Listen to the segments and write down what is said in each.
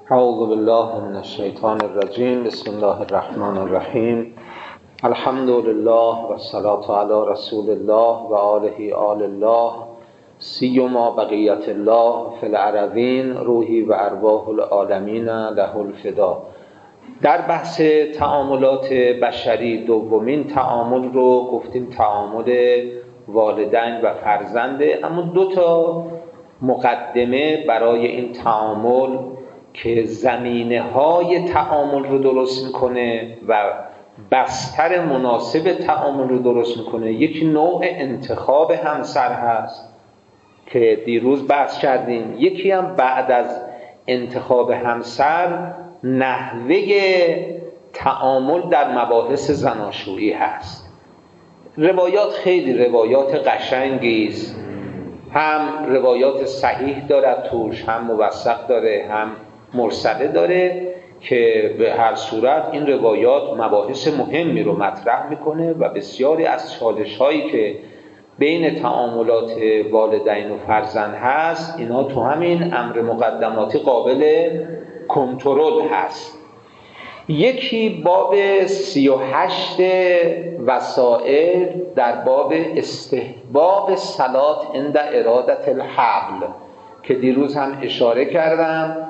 اعوذ بالله من الشیطان الرجیم. بسم الله الرحمن الرحیم. الحمد لله و الصلاة علی رسول الله و آله آل الله سیما بقیت الله فی الارضین روحی و ارواح العالمین له الفدا. در بحث تعاملات بشری دومین تعامل رو گفتیم تعامل والدین و فرزنده، اما دو تا مقدمه برای این تعامل که زمینه های تعامل رو درست میکنه و بستر مناسب تعامل رو درست میکنه. یکی نوع انتخاب همسر هست که دیروز بحث کردیم، یکی هم بعد از انتخاب همسر نحوه تعامل در مباحث زناشویی هست. روایات خیلی روایات قشنگی است، هم روایات صحیح دارد توش، هم موثق داره، هم مرسله داره که به هر صورت این روایات مباحث مهمی رو مطرح میکنه و بسیاری از چالش‌هایی که بین تعاملات والدین و فرزند هست اینا تو همین امر مقدماتی قابل کنترل هست. یکی باب 38 وسائل در باب استحباب صلات عند ارادت الحبل که دیروز هم اشاره کردم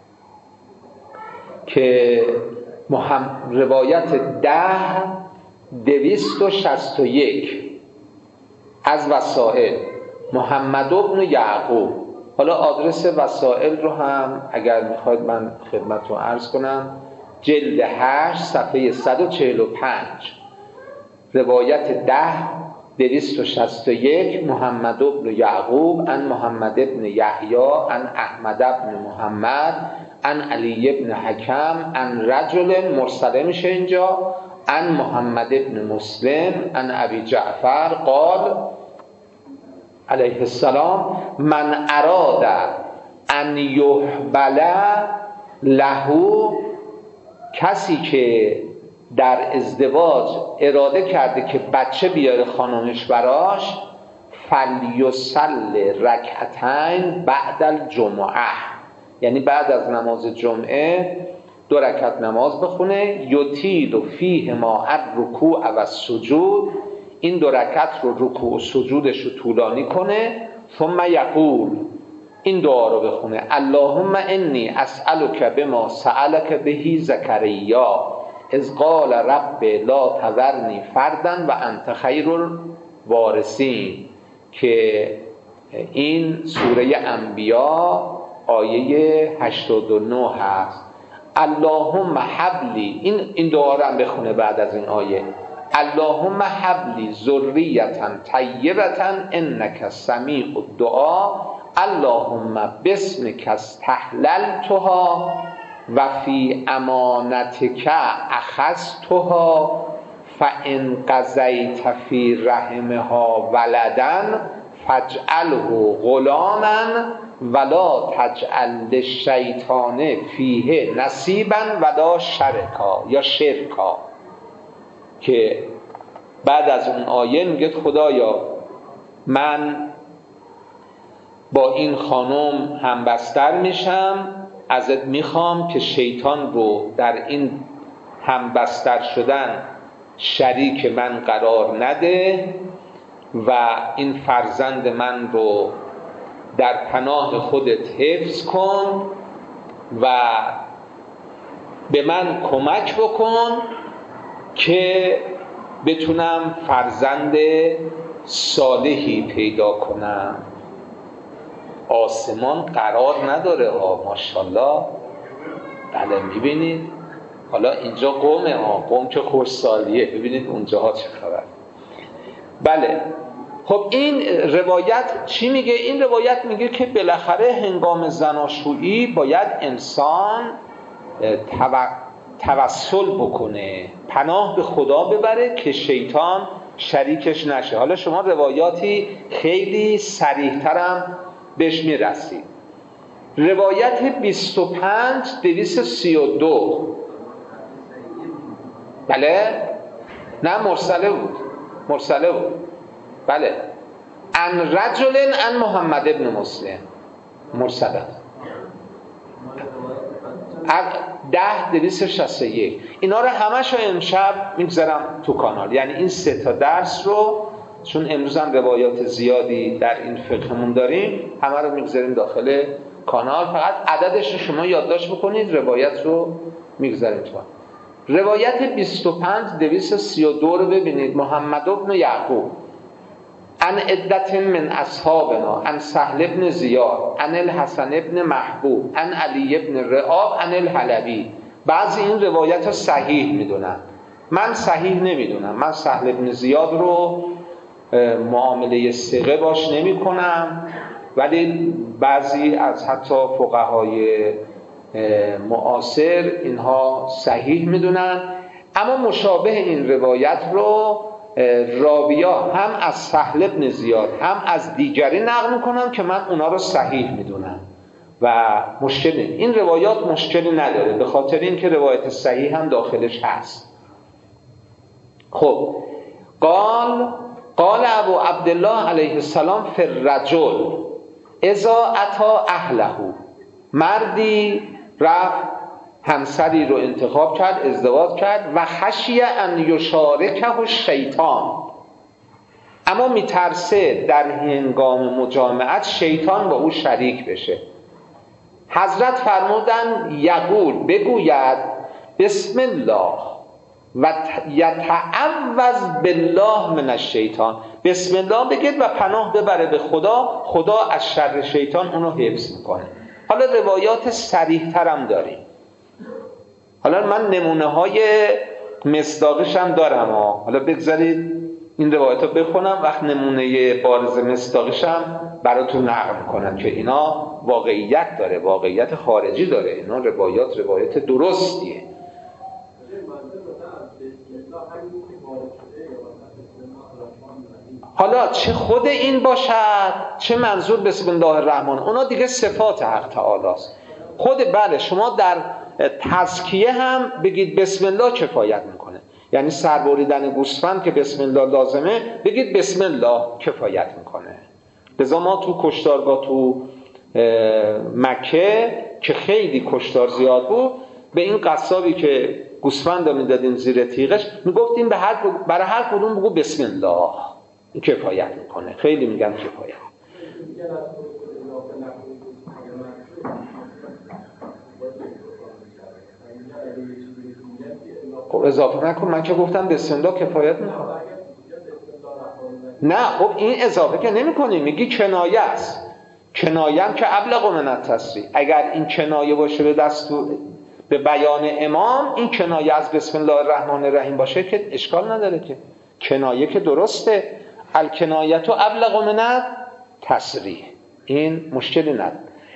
که روایت 261 از وسائل محمد بن یعقوب. حالا آدرس وسائل رو هم اگر میخواید من خدمتتون عرض کنم، جلد 8 صفحه 145 روایت 261 محمد بن یعقوب عن محمد بن یحیی عن احمد بن محمد عن علی بن حکم عن رجل مرسله میشه اینجا عن محمد بن مسلم عن ابی جعفر قال علیه السلام من اراد ان یحبل له، کسی که در ازدواج اراده کرده که بچه بیاره خانمش براش، فلیصل رکعتین بعد الجمعه، یعنی بعد از نماز جمعه 2 رکعت نماز بخونه، یطیل فیه ما الرکوع و السجود، این 2 رکعت رو رکوع و سجودش رو طولانی کنه، ثم یقول، این دعا رو بخونه اللهم انی اسألک بما سألک بهی زکریا اذ قال رب لا تذرنی فردا و انت خیر الوارثین، که این سوره انبیا آیه 89 هست. اللهم حبلی، این دعا رو هم بخونه بعد از این آیه، اللهم حبلی ذریة طیبة انک سمیع الدعا اللهم باسمک استحللتها و فی امانتک اخذتها فان قضیت فی رحمها ولدا فاجعله غلاما ولا تجعل للشیطان فیه نصیبا ولا شرکا یا شرکا، که بعد از اون آیه میگه خدایا من با این خانم همبستر میشم، ازت میخوام که شیطان رو در این همبستر شدن شریک من قرار نده و این فرزند من رو در پناه خودت حفظ کن و به من کمک بکن که بتونم فرزند صالحی پیدا کنم. آسمان قرار نداره ها، ماشاءالله. بله میبینید حالا اینجا قومه ها، قوم که خوشسالیه، ببینید اونجاها چه خبر. بله خب این روایت چی میگه؟ این روایت میگه که بالاخره هنگام زناشویی باید انسان توسل بکنه، پناه به خدا ببره که شیطان شریکش نشه. حالا شما روایاتی خیلی صریح‌تر هم بهش میرسید. روایت 25232 بله نه مرسله بود بله، ان رجل ان محمد ابن مسلم مرسله 10-261 اینا رو همش رو امشب میگذارم تو کانال. یعنی این 3 درس رو چون امروز هم روایات زیادی در این فقهمون داریم همه رو میگذاریم داخل کانال. فقط عددش رو شما یادداشت بکنید، روایت رو میگذاریم تو روایت 25232 رو ببینید. محمد بن یعقوب عن عدة من اصحابنا عن سهل بن زیاد عن الحسن بن محبوب عن علی بن رعاب عن الحلبی. بعضی این روایت رو صحیح میدونن، من صحیح نمیدونم. من سهل بن زیاد رو معامله ثقه باش نمی کنم، ولی بعضی از حتی فقهای معاصر اینها صحیح میدونن. اما مشابه این روایت رو راویا هم از سهل بن زیاد هم از دیگری نقل میکنن که من اونا رو صحیح میدونم و مشکلی این روایات مشکلی نداره، به خاطر اینکه روایت صحیح هم داخلش هست. خب قال ابو عبدالله علیه السلام فی الرجل اذا اتی اهله. مردی رفت همسری رو انتخاب کرد، ازدواج کرد و خشیه ان یشارکه الشیطان، اما میترسه در هنگام مجامعت شیطان با او شریک بشه. حضرت فرمودن یقول بگوید بسم الله و یتعوذ بالله من الشیطان. بسم الله بگید و پناه ببره به خدا، خدا از شر شیطان اونو حفظ میکنه. حالا روایات صریح ترم داریم. حالا من نمونه های مصداقش هم دارم حالا بگذارید این روایت رو بخونم، وقت نمونه بارز مصداقش هم براتون نقل میکنم که اینا واقعیت داره، واقعیت خارجی داره. اینا روایات درستیه. حالا چه خود این باشد چه منظور بسم الله الرحمن، اونا دیگه صفات حق تعالی است. خود بله شما در تزکیه هم بگید بسم الله کفایت میکنه. یعنی سربریدن گوسفند که بسم الله لازمه، بگید بسم الله کفایت میکنه. لذا ما تو کشتارگاه تو مکه که خیلی کشتار زیاد بود، به این قصابی که گوسفند رو میدادیم زیر تیغش میگفتیم برای هر کدوم بگو بسم الله، این کفایت میکنه. خیلی میگن کفایت. خب اضافه نکن، من که گفتم بسم الله کفایت میکنه. نه خب این اضافه که نمی کنی، میگی کنایه است. کنایه هم که ابلغ من التصریح. اگر این کنایه باشه به بیان امام، این کنایه از بسم الله الرحمن الرحیم باشه که اشکال نداره، که کنایه که درسته. الکنایه ابلغ من التصریح، این مشکلی نداره.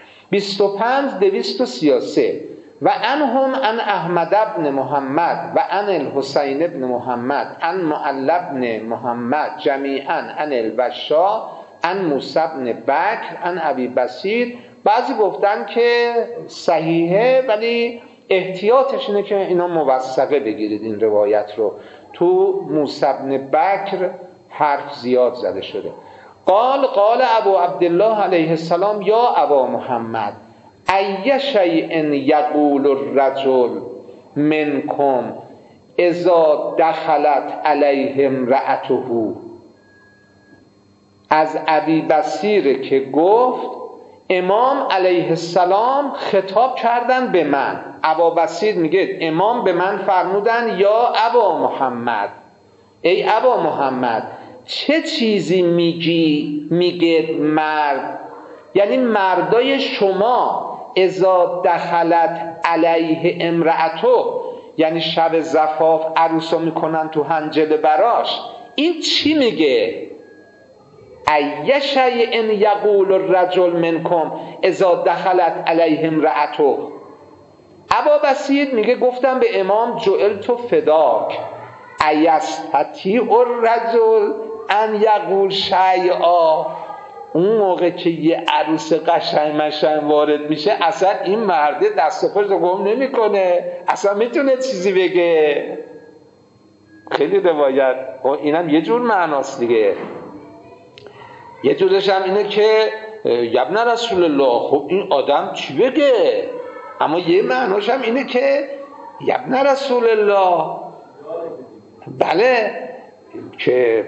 25233 و انهم عن احمد بن محمد و عن الحسین بن محمد عن معل بن محمد جمیعا عن البشا عن موسی بن بکر عن ابی بصیر. بعضی گفتن که صحیحه ولی احتیاطش اینه که اینا موثقه بگیرید. این روایت رو تو موسی بن بکر حرف زیاد زده شده. قال ابو عبدالله علیه السلام یا ابا محمد ای شیء یقول الرجل منکم اذا دخلت علیه امرأته. از ابی بصیر که گفت امام علیه السلام خطاب کردن به من. ابا بصیر میگه امام به من فرمودن یا ابا محمد، ای ابا محمد چه چیزی میگه مرد، یعنی مردای شما اذا دخلت علیه امرأته، یعنی شب زفاف عروسا میکنن تو حنجل براش، این چی میگه؟ ای شیء یقول الرجل منکم اذا دخلت علیه امرأته. ابا بصیر میگه گفتم به امام جعلت فداک ایستطیع الرجل ان یقول شیئا. اون موقع که یه عروس قشنگ مشنگ وارد میشه اصلا این مرده دست پاش رو گم نمیکنه، اصلا میتونه چیزی بگه. خیلی روایت اینم یه جور معناست دیگه. یه جورش هم اینه که یبن رسول الله خب این آدم چی بگه؟ اما یه معناش هم اینه که ابن رسول الله، بله، که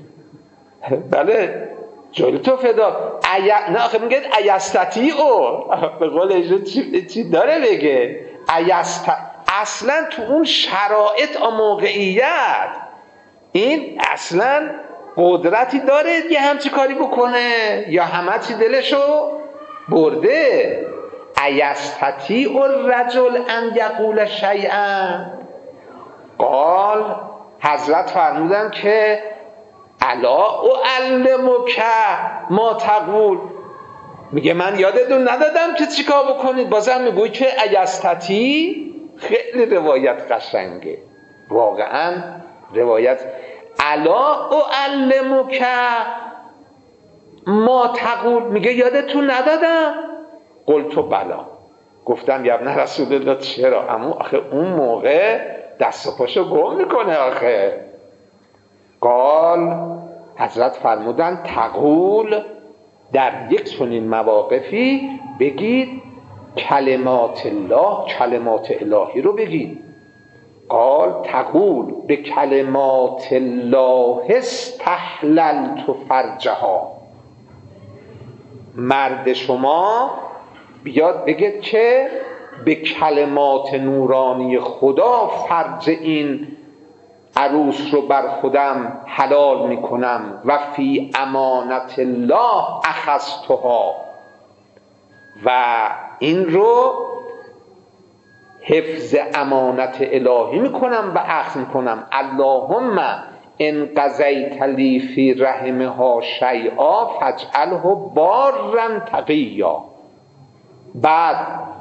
بله جل تو فدا نه آخه میگه ایستتی او به قول ایشون چی داره بگه اصلا تو اون شرایط و موقعیت این اصلا قدرتی داره یه همچی کاری بکنه یا همه چی دلشو برده؟ ایستتی الرجل ان یقول شیئا؟ قال حضرت فرمودن که الا اعلمک ما تقول، میگه من یادتون ندادم که چیکار بکنید؟ بازم میگوی که ایستتی. خیلی روایت قشنگه واقعا روایت. الا اعلمک ما تقول، میگه یادتون ندادم؟ قلت بلا، گفتم یا ابن رسول الله چرا؟ اما آخه اون موقع دست و پاشو گم میکنه آخه. قال حضرت فرمودن تقول، در یک چنین مواقفی بگید کلمات الله، کلمات الهی رو بگید. قال تقول به کلمات الله استحللت فرجها، مرد شما بیاد بگه که به کلمات نورانی خدا فرج این عروس رو بر خودم حلال میکنم و فی امانت الله اخذتها، و این رو حفظ امانت الهی میکنم و اخذ میکنم. اللهم ان قضیت لی فی رحمها شیئا فاجعله بارا تقیا. بعد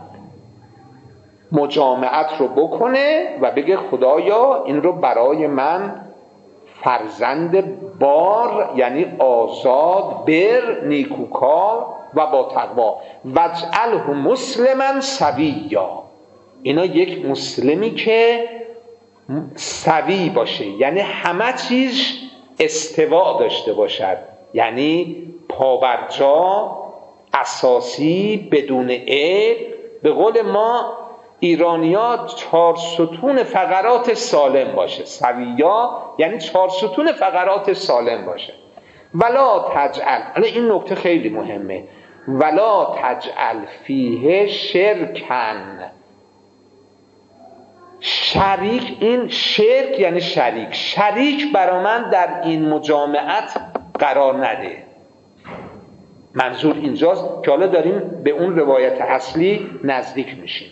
مجامعت رو بکنه و بگه خدایا این رو برای من فرزند بار، یعنی آزاد، بر، نیکوکار و با تقوا، واجعله مسلما سویا، اینا یک مسلمی که سوی باشه، یعنی همه چیز استوا داشته باشد، یعنی پابرجا، اساسی، بدون عیب. به قول ما ایرانی‌ها 4 ستون فقرات سالم باشه. سویا یعنی 4 ستون فقرات سالم باشه. ولا تجعل، این نکته خیلی مهمه، ولا تجعل فیه شرکن، شریک، این شرک یعنی شریک برا من در این مجامعت قرار نده. منظور اینجاست که حالا داریم به اون روایت اصلی نزدیک میشیم.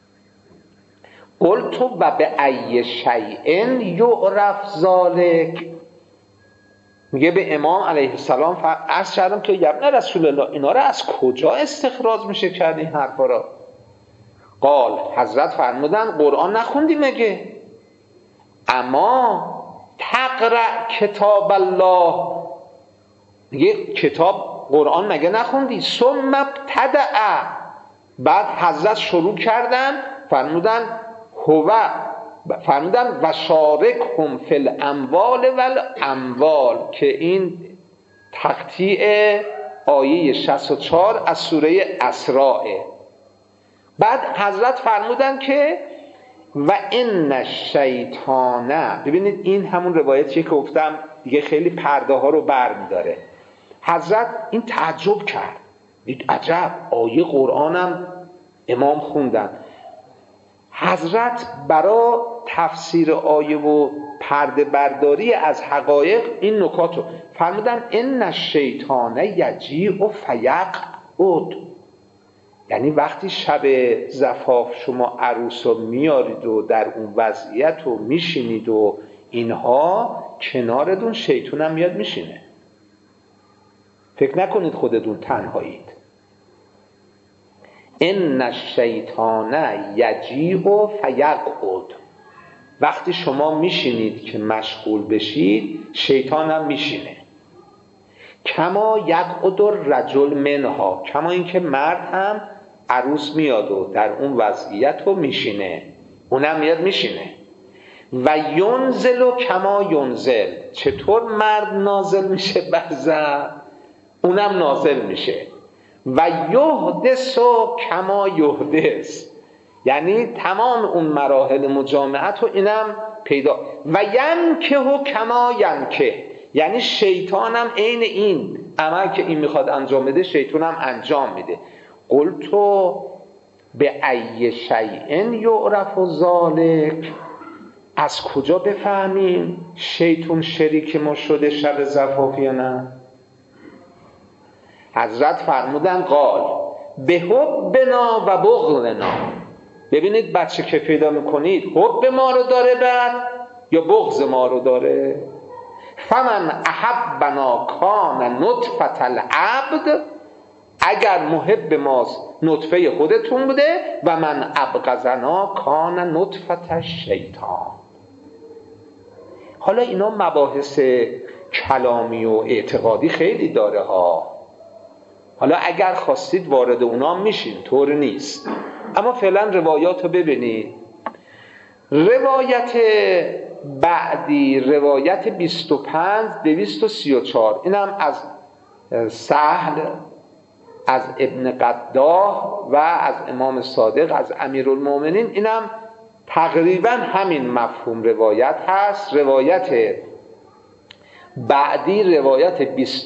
قلت و به ای شیء یعرف ذلک، میگه به امام علیه السلام عرض کردم که یا ابن رسول الله اینا رو از کجا استخراج میشه کرد این حرفا را؟ قال حضرت فرمودن قرآن نخوندی مگه؟ اما تقرأ کتاب الله، میگه کتاب قرآن مگه نخوندی؟ ثم ابتدأ، بعد حضرت شروع کردن فرمودن و شارکهم فی الاموال والاموال، که این تقطیع آیه 64 از سوره اسراء. بعد حضرت فرمودن که و ان الشیطان، ببینید این همون روایتیه که گفتم دیگه خیلی پرده ها رو بر می‌داره. حضرت این تعجب کرد، دید عجب آیه قرآنم امام خوندن. حضرت برای تفسیر آیه و پرده برداری از حقایق این نکات رو فرمودن ان الشیطان یجیء فیقعد، یعنی وقتی شب زفاف شما عروس رو میارید و در اون وضعیت رو میشینید و اینها، کنارتون شیطان هم میاد میشینه. فکر نکنید خودتون تنهایید. ان الشیطان یجیء فیقعد، وقتی شما میشینید که مشغول بشید شیطان هم میشینه. کما یقعد الرجل منها، کما اینکه مرد هم عروس میاد و در اون وضعیت رو میشینه، اونم میاد میشینه. و ینزل کما ینزل، چطور مرد نازل میشه بر زن اونم نازل میشه. و یحدث کما یحدث، یعنی تمام اون مراحل مجامعت رو اینم پیدا. و ینکه کما ینکه، یعنی شیطانم عین این عمل که این میخواد انجام بده شیطانم انجام میده. قلتو به ای شیء یعرف ذلک، از کجا بفهمیم شیطان شریک ما شده شب زفاف یا نه؟ حضرت فرمودن قال به حبنا و بغضنا. ببینید بچه که پیدا میکنید حب ما رو داره بعد یا بغض ما رو داره. فمن احبنا کان نطفة العبد، اگر محب ماست نطفه خودتون بوده، و من ابغضنا کان نطفة الشیطان. حالا اینا مباحث کلامی و اعتقادی خیلی داره ها، حالا اگر خواستید وارد اونا میشین، طور نیست. اما فعلا روایات رو ببینید. روایت بعدی روایت 25234، اینم از سهل از ابن قداه و از امام صادق از امیرالمومنین، اینم تقریبا همین مفهوم روایت هست. روایت بعدی روایت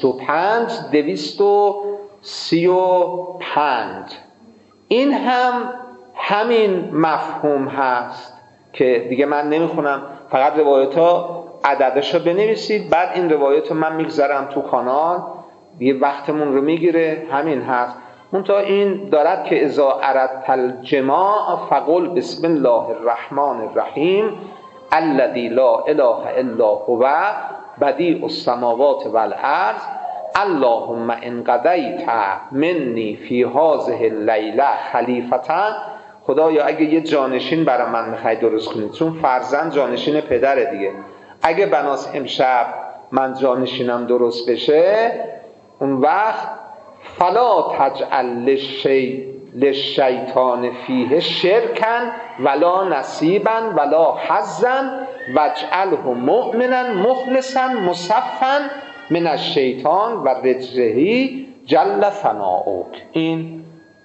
25235، این هم همین مفهوم هست که دیگه من نمیخونم، فقط روایت ها عددشو بنویسید، بعد این روایت رو من میگذارم تو کانال، دیگه وقتمون رو میگیره. همین هست. منتها این دارد که اذا اردت الجماع فقل بسم الله الرحمن الرحیم الذی لا اله الا هو بدیع السماوات والارض اللهم ان قضیت منی فی هذه اللیله خلیفة. خدایا اگه یه جانشین برای من میخوای درست کنید، چون فرزند جانشین پدره دیگه، اگه بناس امشب من جانشینم درست بشه، اون وقت فلا تجعل للشیطان فیه شرکا ولا نصیبا ولا حظا واجعله مؤمنا مخلصا مصفا من الشیطان و رجزه جل ثناؤک. این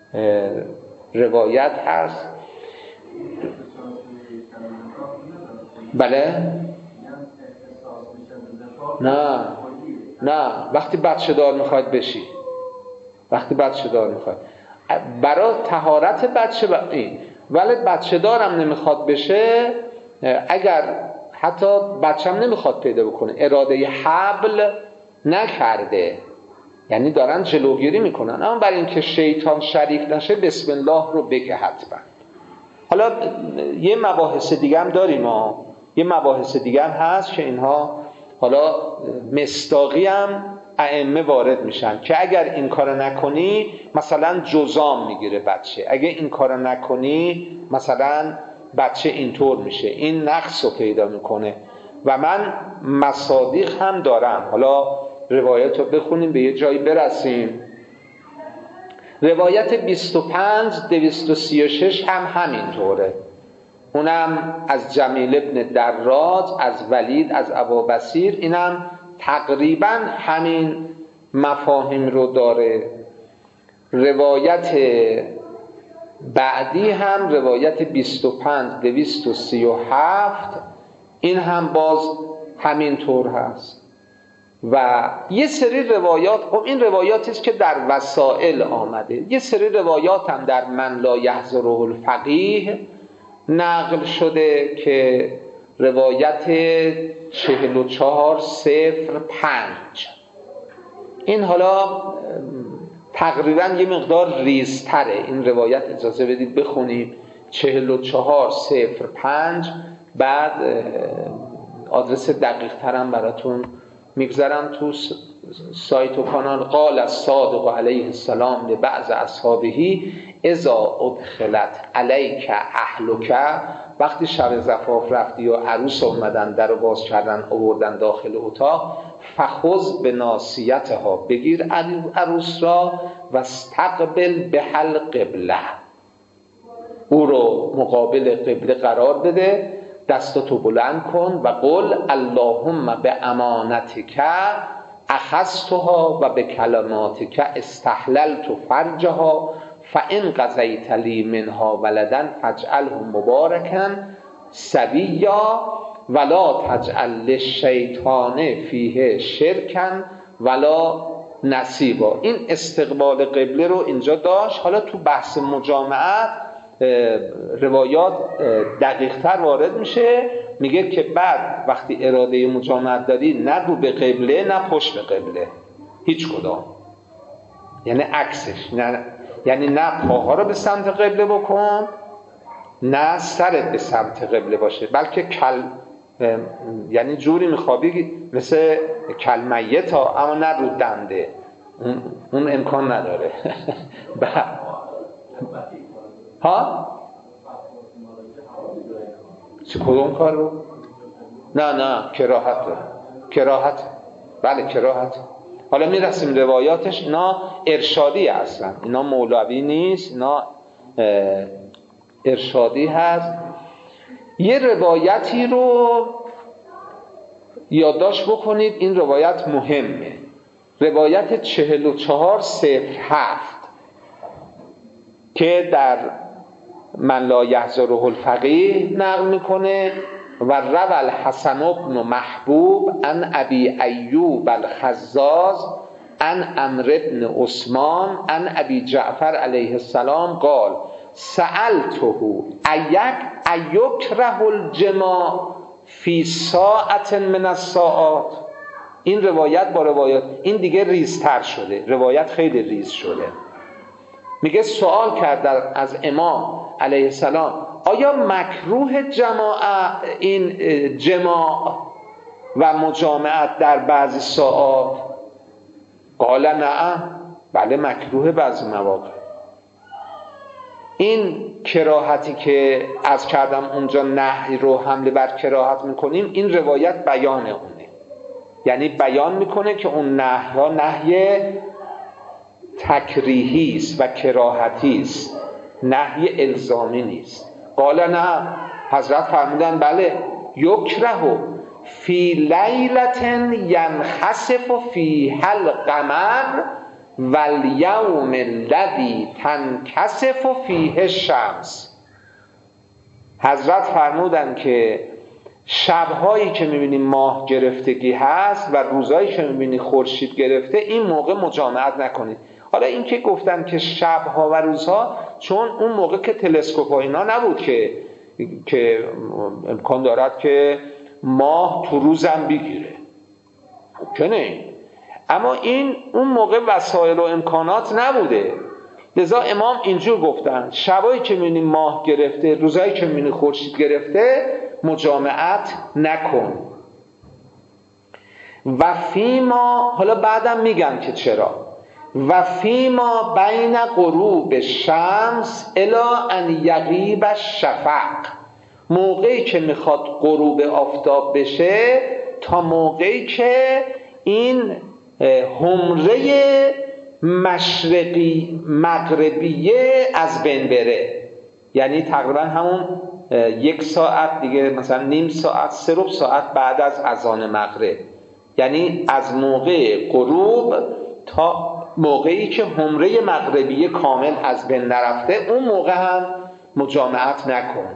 روایت هست. بله؟ نه وقتی بچه دار میخواید بشی، وقتی بچه دار میخواید برای طهارت بچه این، ولی بچه دارم نمیخواد بشه، اگر حتی بچه هم نمیخواد پیدا بکنه، اراده حبل نکرده، یعنی دارن جلوگیری میکنن، اما برای اینکه شیطان شریک نشه بسم الله رو بگه حتما. حالا یه مباحث دیگه هم داریم یه مباحث دیگه هم هست که اینها حالا مصداقی هم ائمه وارد میشن که اگر این کار نکنی مثلا جزام میگیره بچه، اگر این کار نکنی مثلا بچه اینطور میشه، این نقص رو پیدا میکنه. و من مصادیق هم دارم، حالا روایت رو بخونیم به یه جایی برسیم. روایت 25236 هم همینطوره، اونم از جمیل ابن دراج از ولید از ابوبصیر، اینم تقریبا همین مفاهیم رو داره. روایت بعدی هم روایت 25237، این هم باز همینطور هست. و یه سری روایات، خب این روایاتی است که در وسائل آمده، یه سری روایات هم در من لا یحضره الفقیه نقل شده که روایت 4405، این حالا تقریبا یه مقدار ریزتره این روایت، اجازه بدید بخونیم 4405، بعد آدرس دقیق ترم براتون میگذارم تو سایت و کانال. قال الصادق علیه السلام لبعض اصحابه اذا ادخلت علیک اهلک، وقتی شب زفاف رفتی و عروس اومدن در رو باز کردن آوردن داخل اتاق، فخذ به ناصیتها، بگیر عروس را و استقبل بهل قبله، او رو مقابل قبله قرار بده، دستاتو بلند کن و قل اللهم به امانتک اخذتها و به کلماتک استحللت فرجها فَإِنْ قَضَيْتَ لِی مِنْهَا وَلَدًا فَاجْعَلْهُ مُبَارَکًا صَبِیًّا وَلَا تَجْعَلْ لِلشَّیطَانِ فِیهِ شِرْکًا وَلَا نَصِیبًا. این استقبال قبله رو اینجا داشت. حالا تو بحث مجامعت روایات دقیق تر وارد میشه، میگه که بعد وقتی اراده مجامعت داری نه رو به قبله نه پشت به قبله، هیچ کدام، یعنی عکسش، نه یعنی نه پاها رو به سمت قبله بکن نه سرت به سمت قبله باشه، بلکه یعنی جوری میخوابی مثل کلمیت ها، اما نه رو دنده، اون امکان نداره. ها؟ چه کدوم کار رو؟ نه کراهت. بله کراهت. حالا میرسیم روایاتش، اینا ارشادی اصلا، اینا مولوی نیست، اینا ارشادی هست. یه روایتی رو یادداشت بکنید، این روایت مهمه، روایت 4407 که در من لا یحضره الفقیه نقل میکنه و روى الحسن بن محبوب عن ابی ایوب الخزاز عن عمرو بن عثمان عن ابی جعفر علیه السلام قال سألته ایکره الجماع فی ساعت من الساعات. این روایت با روایت این دیگه ریزتر شده، روایت خیلی ریز شده. میگه سوال کرد از امام علیه السلام آیا مکروه این جماع و مجامعت در بعضی ساعات؟ قال نعم، بله مکروه بعضی مواقع. این کراهتی که از کردم اونجا نهی رو حمله بر کراهت میکنیم، این روایت بیان اونه، یعنی بیان میکنه که اون نهی ها نهی تکریهی است و کراهتی است، نهی الزامی نیست. قال نه، حضرت فرمودن بله، یکره فی لیلة ینخسف فیها القمر والیوم الذی تنکسف فیه الشمس. حضرت فرمودن که شبهایی که میبینی ماه گرفتگی هست و روزایی که میبینی خورشید گرفته، این موقع مجامعت نکنید. حالا این که گفتن که شبها و روزها، چون اون موقع که تلسکوپ ها اینا نبود که امکان دارد که ماه تو روزم بگیره، ممکنه، اما این اون موقع وسایل و امکانات نبوده. لذا امام اینجور گفتن شبایی که میبینی ماه گرفته، روزایی که میبینی خورشید گرفته، مجامعت نکن. و فیما، حالا بعدم میگن که چرا، و فیما بین غروب شمس الی ان یغیب الشفق، موقعی که میخواد غروب آفتاب بشه تا موقعی که این حمره مشرقی مغربیه از بین بره، یعنی تقریبا همون 1 ساعت دیگه، مثلا نیم ساعت 3 ساعت بعد از اذان مغرب، یعنی از موقع غروب تا موقعی که حمره مغربیه کامل از بین نرفته، اون موقع هم مجامعت نکن.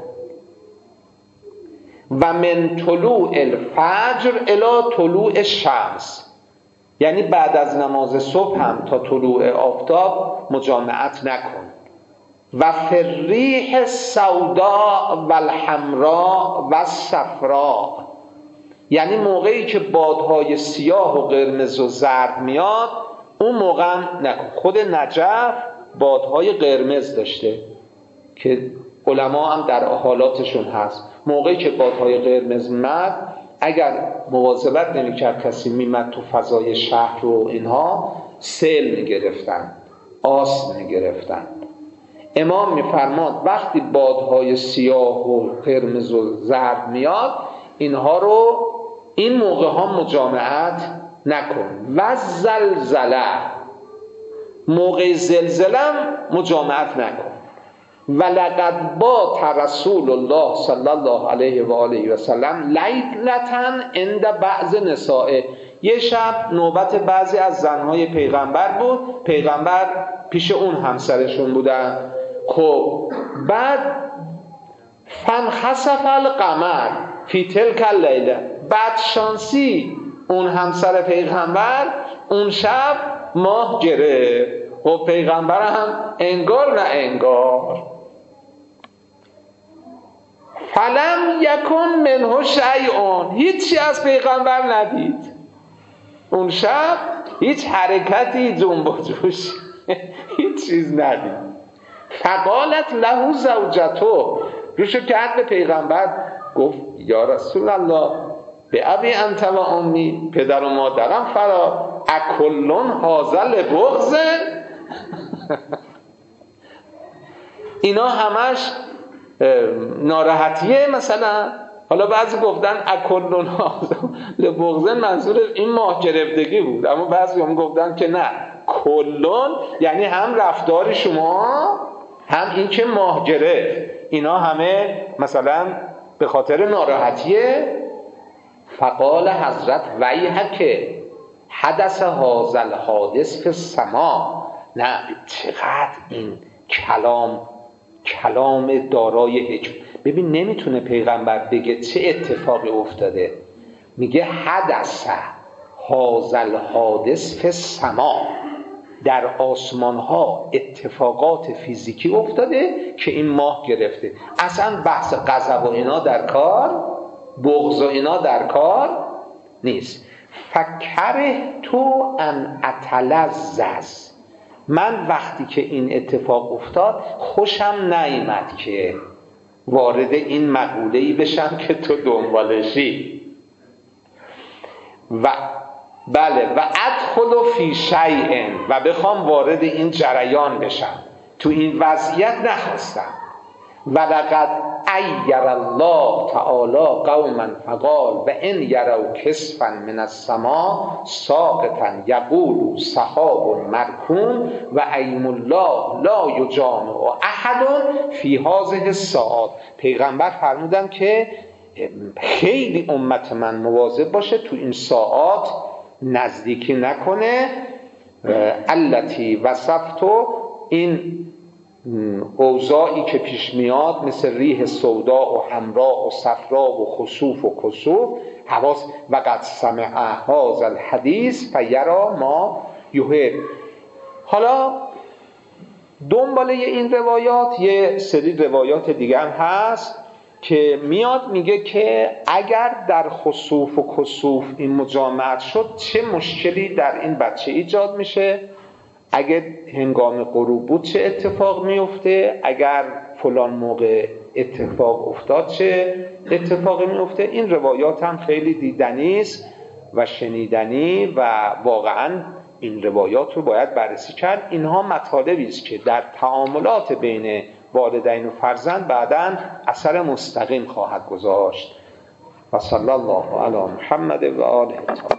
و من طلوع الفجر الی طلوع الشمس، یعنی بعد از نماز صبح هم تا طلوع آفتاب مجامعت نکن. و فریح السوداء و الحمراء و الصفراء، یعنی موقعی که بادهای سیاه و قرمز و زرد میاد، اون موقع هم نکن. خود نجف بادهای قرمز داشته که علما هم در حالاتشون هست، موقعی که بادهای قرمز میاد، اگر مواظبت نمی‌کرد کسی میمد تو فضای شهر و اینها، سیل میگرفتن، آس میگرفتن. امام میفرماد وقتی بادهای سیاه و قرمز و زرد میاد، اینها رو این موقع ها مجامعت نکن. و زلزله، موقع زلزلم مجامعت نکن. ولقد بات رسول الله صلی الله علیه و آله و سلم لیلة عند بعض نسائه، یه شب نوبت بعضی از زنهای پیغمبر بود، پیغمبر پیش اون همسرشون بودن. خب بعد فانخسف القمر فی تلک اللیله، بعد شانسی اون همسر پیغمبر اون شب ماه گرفت. خب پیغمبر هم انگار نه انگار. فلم یکن منه شیء، هیچی از پیغمبر ندید اون شب، هیچ حرکتی جنب و جوش هیچ چیز ندید. فقالت له زوجته، روشو کرد به پیغمبر، گفت یا رسول الله به ابی انت و امی، پدر و مادرم فرا، اکلون هذا لبغض اینا همش ناراحتیه مثلا. حالا بعضی گفتن اکلون هذا لبغض منظور این ماه گرفتگی بود، اما بعضی هم گفتن که نه، کلون یعنی هم رفتار شما هم این که ماه گرفت، اینا همه مثلا به خاطر ناراحتیه. فقال حضرت ویحک حدث هذا الحادث فی السماء، نه چقدر این کلام دارای حکمت. ببین نمیتونه پیغمبر بگه چه اتفاقی افتاده، میگه حدث هذا الحادث فی السماء، در آسمان ها اتفاقات فیزیکی افتاده که این ماه گرفته. اصلا بحث غضب و اینا در کار، بغض و اینا در کار نیست. فکره تو ان اتلذذ، من وقتی که این اتفاق افتاد خوشم نیامد که وارد این مقوله‌ای بشم که تو دنبالشی، و بله و ادخل فی شیء، و بخوام وارد این جریان بشم، تو این وضعیت نخواستم. ولقد عیر الله تعالی قوما فقال و ان یروا کسفا من السماء ساقطا یقول سحاب مرکون و ایم الله لا یجامع احد فی هذه الساعات. پیغمبر فرمودن که خیلی امت من مواظب باشه تو این ساعات نزدیکی نکنه. التی وصفتو، این اوضاعی که پیش میاد مثل ریح سودا و حمرا و صفرا و خسوف و کسوف، حواس و قد سمع هذا الحدیث فیرا ما یحب. حالا دنباله این روایات یه سری روایات دیگه هم هست که میاد میگه که اگر در خسوف و کسوف این مجامعت شد چه مشکلی در این بچه ایجاد میشه، اگر هنگام غروب بود چه اتفاق میفته، اگر فلان موقع اتفاق افتاد چه اتفاقی میفته. این روایات هم خیلی دیدنی است و شنیدنی و واقعا این روایات رو باید بررسی کرد. اینها مطالبی است که در تعاملات بین والدین و فرزند بعداً اثر مستقیم خواهد گذاشت. و صلی الله علی محمد و آله.